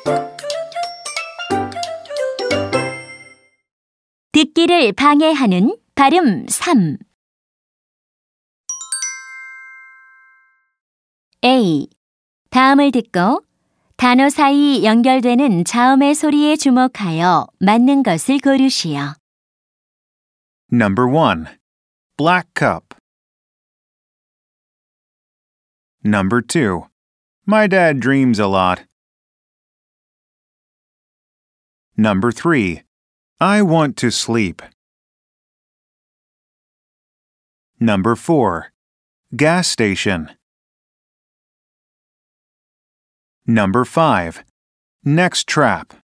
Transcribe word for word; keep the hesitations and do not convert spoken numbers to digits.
듣기를 방해하는 발음 삼. A. 다음을 듣고 단어 사이 연결되는 자음의 소리에 주목하여 맞는 것을 고르시오. Number one. Black cup. Number two. My dad dreams a lot. Number three. I want to sleep. Number four. Gas station. Number five. Next trap.